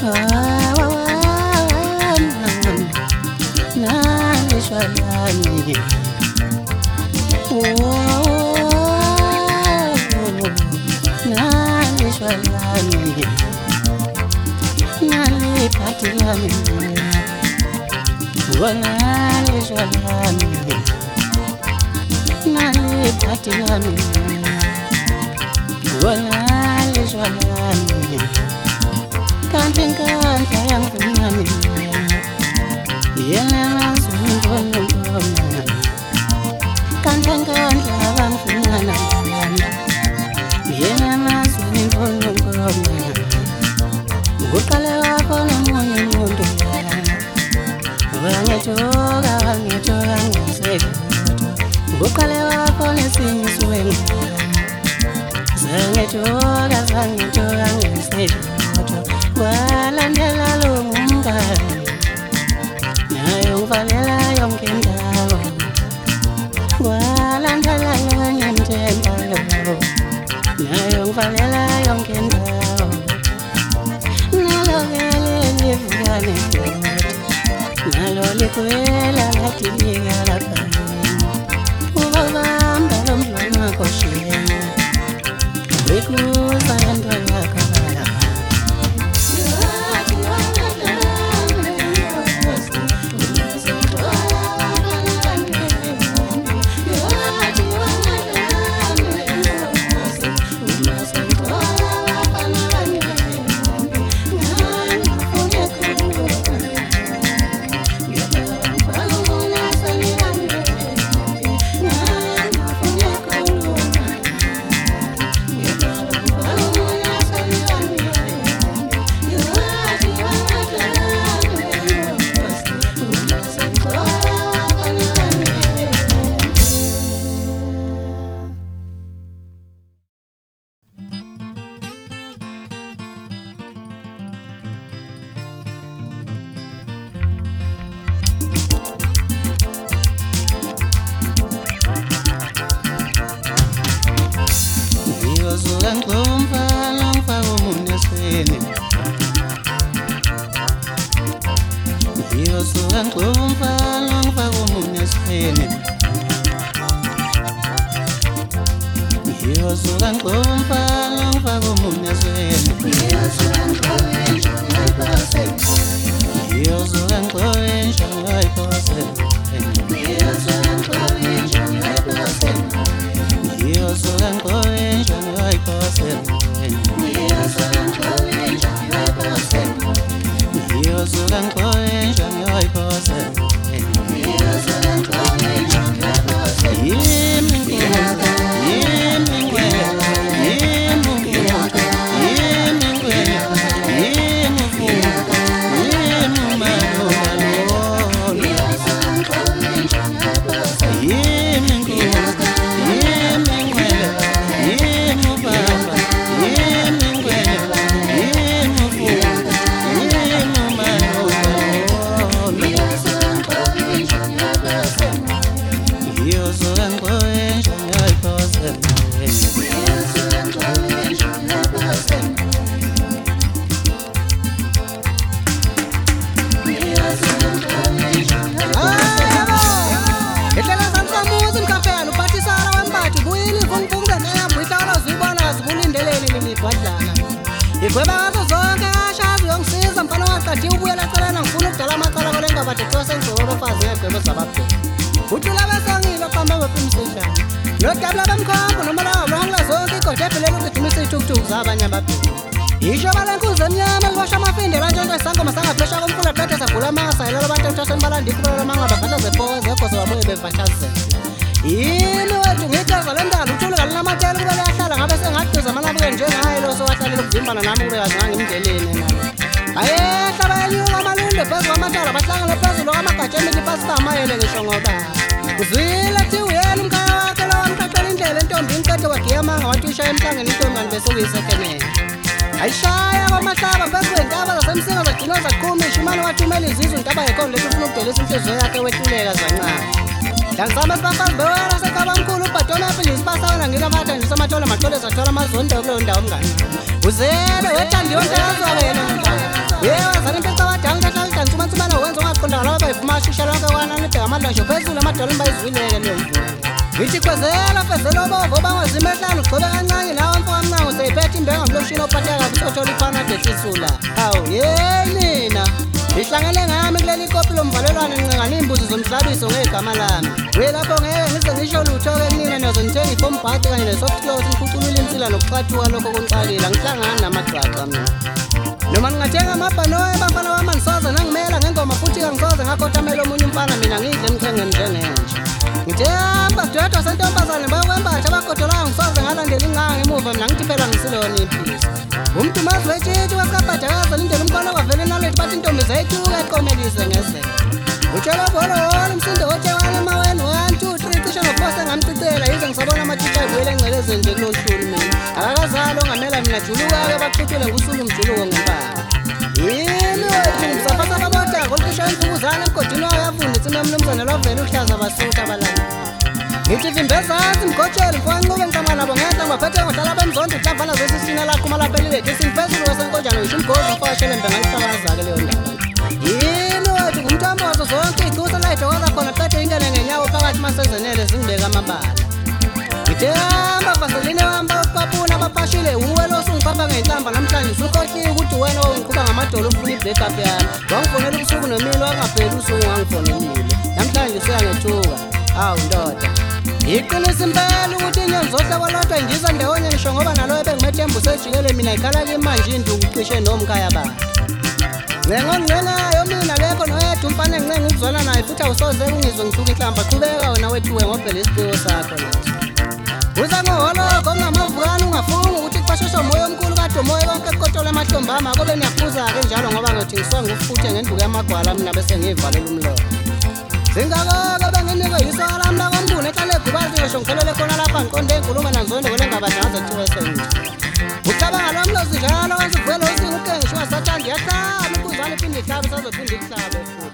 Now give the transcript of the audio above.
Uzele wethandiwe ntazo wena. shusha lonke wana nibheka amandla ngisho phezulu amadolo bayizwileke leyo mvumo. Ngithi kwezela fezela obovo bangazimehlala ugcobe kancane nawe mfo kamncango seyiphethe imbenga mloshini ophatheka kabi sothola ifana desisula. Hawu nina ngihlangene ngami kuleli kopi lomvalelwane ngincengana imbuzi zomhlabiso ngegama lami. Lapho ngeke ngize ngisho lutho-ke kunina niyozongithenga ifombhadi kanye ne-soft clothes ngikhuculula insila nokucathuka lokho kungiqalile angihlangani namagxaxa mina. Noma ningathenga amabhanoyi bafana wami anisoze nangimela ngengoma futhi kangisoze ngakhothamela omunye umfana mina ngidle emthengeni njengenje. Ngithe hamba sidwedwa sentombazane bayokwembatha abagodolayo ngisoze ngalandela inganga ngemuva mina ngithi phela ngisilona iphisi. Umdumazi wetshitshi wakabhadakaza lindela umkolo kwavele nalethi bathi intombi zayithuka eqomelise ngezelo. Utshela bholo umsindo otshewala emaweni 1 2 3 cishe nokufosa ngamcicela yize ngisabona amatshitshi ayivuyele engcelezeni nje kulohlulu mina. Akakazali ongamela mina juluka-ke baxuthule ngusulu umjuluko ngempala. Yini wethu ngisafasa babodaka olucisha imfukuzane emgodini wayo yavundisa imemnumzane lovele uhlaza basutha abalala. Ngithi vimbezansi mgotshele mfowangcube ngicama nabo ngehla ngibaphethe ngohlala bemzondo uhlambana zesisina lakho malaphelileke isinifezulu wesenkonjane ngisho umgozi ufashele mbe ngalihlakaza-ke leyo ndaba. Yini wethu ngumthamo wazo zonke iy'cusa la idokoza khona qede ingene ngenyawo phakathi masezenele zingibeka amabala. Ngithe hamba vaseline wami bakwapuna baphashile uwe losungipapha ngey'nhlamba namhlanje usukhohliwe ukuthi wena ongiqhuba ngamadolo ufuna i-breakup yami. Wangifonela ubusuku nomile wangapheli usuku wangifonelile namhlanje usuyangethuka. Hawu ndoda iqinisa impela ukuthi inyoni zohlekolodwa indiza ndewonye ngisho ngoba naloyo bengimethemba usejikele mina ikhala kimanje induku cishe nomkhaya bakhe. Ngengonqenayo mina kekho noyedwa umfana engincenga ukuzwela naye futhi awusoze ungizwe ngithuka inhlamba qhubeka wena wethuwe ngophela isiphiwo sakho nathi. Uza ngoholoko kungamavukane ungafunga ukuthi kuphashesha umoya omkhulu kade umoya konke kukotola emahlombe ami akobe niyaphuza-ke njalo ngoba ngiyothi ngisuka ngufuthe ngenduku yamagwala mina bese ngiyivalela umlomo. Zingako-ke benginikwe yisoka lami lakwambune ehlale egubazi ngisho ngithelele khona lapha ngiqonde enkulumo nanzondo kwele ngabadlaza thiwe senje. Ucabanga lo mlozi njalo wenza uvele usinga uke ngisho ungasathandi yahlala ukuzwana iphinde ihlabe sazophinde ikuhlabe futhi.